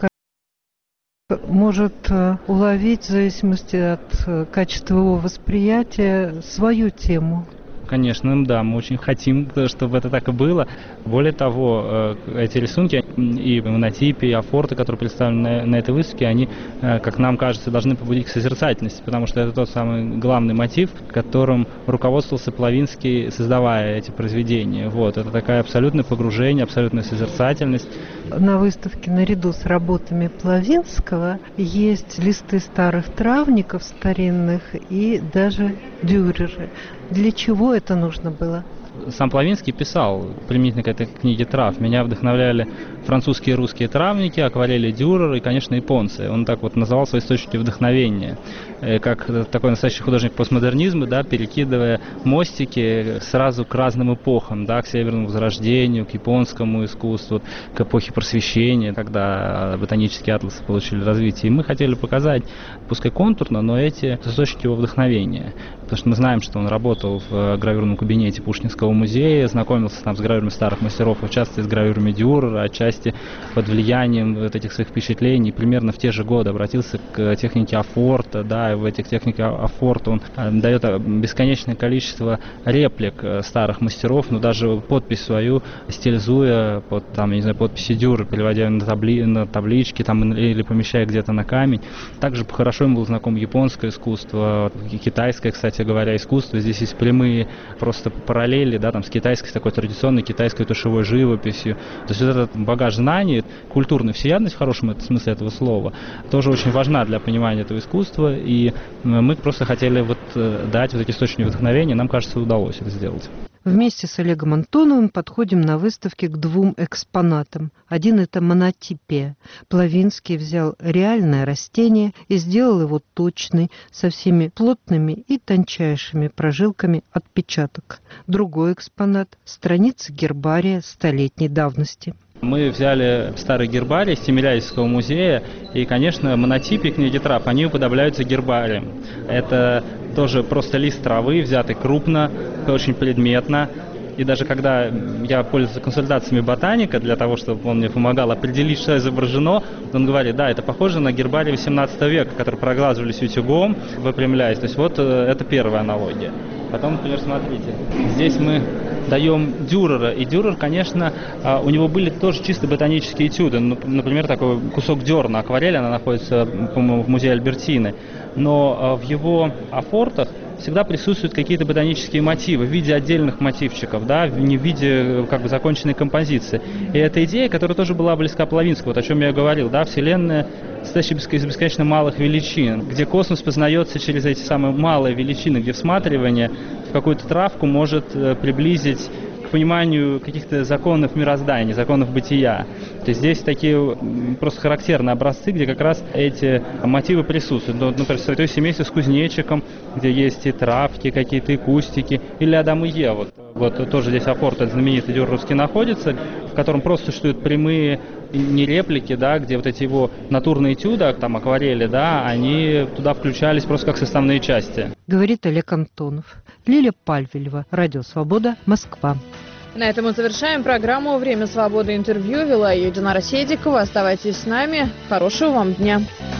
может уловить в зависимости от качества его восприятия свою тему. Конечно, да, мы очень хотим, чтобы это так и было. Более того, эти рисунки и монотипы, и афорты, которые представлены на, на этой выставке, они, как нам кажется, должны побудить к созерцательности, потому что это тот самый главный мотив, которым руководствовался Плавинский, создавая эти произведения. Вот, это такая абсолютное погружение, абсолютная созерцательность. На выставке наряду с работами Плавинского есть листы старых травников старинных и даже дюреры. Для чего это нужно было? Сам Плавинский писал применительно к этой книге трав. Меня вдохновляли французские и русские травники, акварели Дюрера и, конечно, японцы. Он так вот называл свои источники вдохновения. Как такой настоящий художник постмодернизма, да, перекидывая мостики сразу к разным эпохам, да, к Северному Возрождению, к японскому искусству, к эпохе Просвещения, когда ботанические атласы получили развитие. И мы хотели показать, пускай контурно, но эти источники его вдохновения. Потому что мы знаем, что он работал в гравюрном кабинете Пушкинского музея, знакомился там с гравюрами старых мастеров, в частности с гравюрами Дюрера, отчасти под влиянием вот этих своих впечатлений. Примерно в те же годы обратился к технике афорта, да, и в этих техниках афорта он дает бесконечное количество реплик старых мастеров, но даже подпись свою стилизуя под, там, я не знаю, подписи Дюрера, переводя на, табли, на таблички там, или помещая где-то на камень. Также хорошо ему было знакомо японское искусство, китайское, кстати говоря, искусство. Здесь есть прямые просто параллели, да, там, с китайской, с такой традиционной китайской тушевой живописью. То есть вот этот багаж знаний, культурная всеядность в хорошем смысле этого слова, тоже очень важна для понимания этого искусства. И мы просто хотели вот дать вот эти источники вдохновения. Нам кажется, удалось это сделать. Вместе с Олегом Антоновым подходим на выставке к двум экспонатам. Один – это монотипия. Плавинский взял реальное растение и сделал его точный, со всеми плотными и тончайшими прожилками отпечаток. Другой экспонат – страница гербария столетней давности. Мы взяли старый гербарий Тимирязевского музея, и, конечно, монотипы книги трав, они уподобляются гербариям. Это тоже просто лист травы, взятый крупно, очень предметно. И даже когда я пользовался консультациями ботаника, для того, чтобы он мне помогал определить, что изображено, он говорит, да, это похоже на гербарий восемнадцатого века, которые проглаживались утюгом, выпрямляясь. То есть вот это первая аналогия. Потом, например, смотрите, здесь мы даем Дюрера, и Дюрер, конечно, у него были тоже чисто ботанические этюды. Например, такой кусок дерна, акварель, она находится, по-моему, в музее Альбертины. Но в его афортах всегда присутствуют какие-то ботанические мотивы в виде отдельных мотивчиков, да, не в виде как бы законченной композиции. И эта идея, которая тоже была близка Плавинскому, вот о чем я говорил, да, Вселенная, состоящая из бесконечно малых величин, где космос познается через эти самые малые величины, где всматривание в какую-то травку может приблизить к пониманию каких-то законов мироздания, законов бытия. То есть здесь такие просто характерные образцы, где как раз эти мотивы присутствуют. Ну, например, «Святой семейство» с кузнечиком, где есть и травки какие-то, и кустики, или «Адам и Ева». Вот тоже здесь афорт знаменитый дюреровский находится. в котором просто существуют прямые не реплики, да, где вот эти его натурные этюды, там акварели, да, они туда включались просто как составные части. Говорит Олег Антонов. Лилия Пальвелева, Радио Свобода, Москва. На этом мы завершаем программу «Время свободы» интервью. Вела ее Динара Седикова. Оставайтесь с нами. Хорошего вам дня.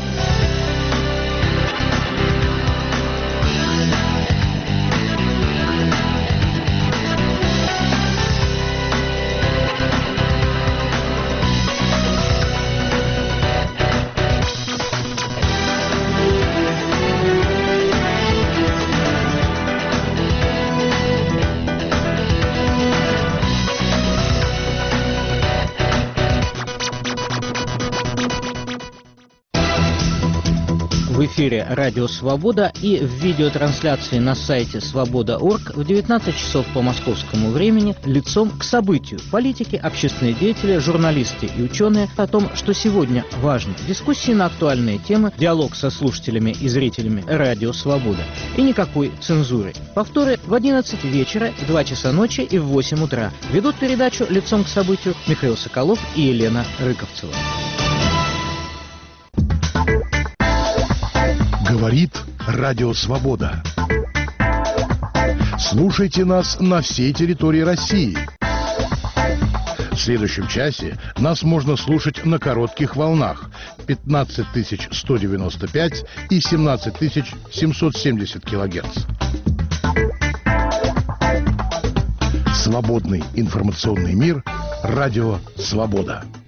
В эфире «Радио Свобода» и в видеотрансляции на сайте свобода точка орг в девятнадцать часов по московскому времени лицом к событию. Политики, общественные деятели, журналисты и ученые о том, что сегодня важно. Дискуссии на актуальные темы, диалог со слушателями и зрителями «Радио Свобода». И никакой цензуры. Повторы в одиннадцать вечера, в два часа ночи и в восемь утра. Ведут передачу лицом к событию Михаил Соколов и Елена Рыковцева. Говорит Радио Свобода. Слушайте нас на всей территории России. В следующем часе нас можно слушать на коротких волнах пятнадцать тысяч сто девяносто пять и семнадцать тысяч семьсот семьдесят килогерц. Свободный информационный мир. Радио Свобода.